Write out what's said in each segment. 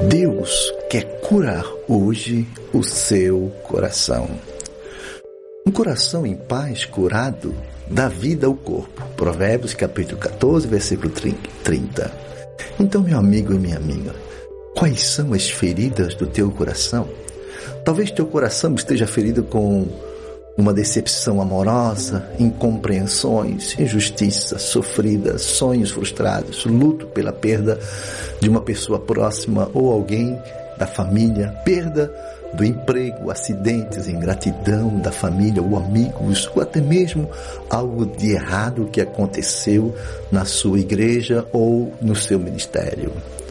Deus quer curar hoje o seu coração. Um coração em paz, curado, dá vida ao corpo. Provérbios capítulo 14, versículo 30. Então, meu amigo e minha amiga, quais são as feridas do teu coração? Talvez teu coração esteja ferido com uma decepção amorosa, incompreensões, injustiças sofridas, sonhos frustrados, luto pela perda de uma pessoa próxima ou alguém da família, perda do emprego, acidentes, ingratidão da família ou amigos, ou até mesmo algo de errado que aconteceu na sua igreja ou no seu ministério.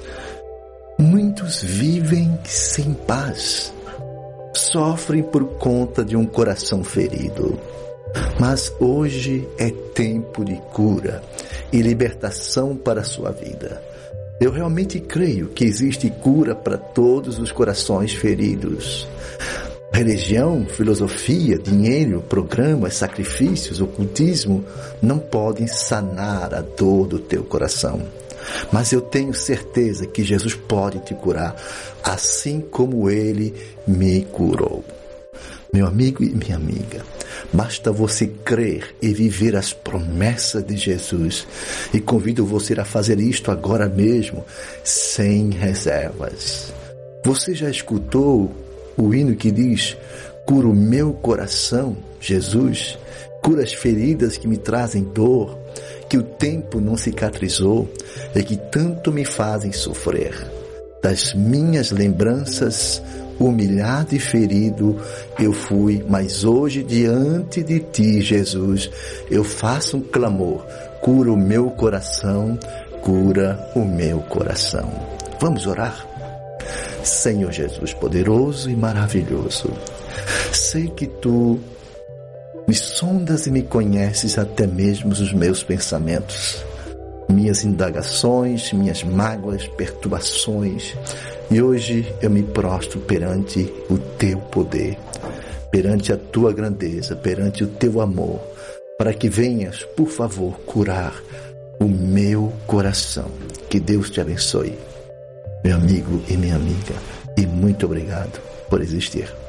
Muitos vivem sem paz. Sofrem por conta de um coração ferido. Mas hoje é tempo de cura e libertação para a sua vida. Eu realmente creio que existe cura para todos os corações feridos. Religião, filosofia, dinheiro, programas, sacrifícios, ocultismo não podem sanar a dor do teu coração. Mas eu tenho certeza que Jesus pode te curar, assim como Ele me curou. Meu amigo e minha amiga, basta você crer e viver as promessas de Jesus. E convido você a fazer isto agora mesmo, sem reservas. Você já escutou o hino que diz: cura o meu coração, Jesus, cura as feridas que me trazem dor, que o tempo não cicatrizou e que tanto me fazem sofrer. Das minhas lembranças, humilhado e ferido, eu fui, mas hoje diante de ti, Jesus, eu faço um clamor: cura o meu coração, cura o meu coração. Vamos orar? Senhor Jesus, poderoso e maravilhoso, sei que tu me sondas e me conheces até mesmo os meus pensamentos, minhas indagações, minhas mágoas, perturbações. E hoje eu me prostro perante o teu poder, perante a tua grandeza, perante o teu amor, para que venhas, por favor, curar o meu coração. Que Deus te abençoe, meu amigo e minha amiga, e muito obrigado por existir.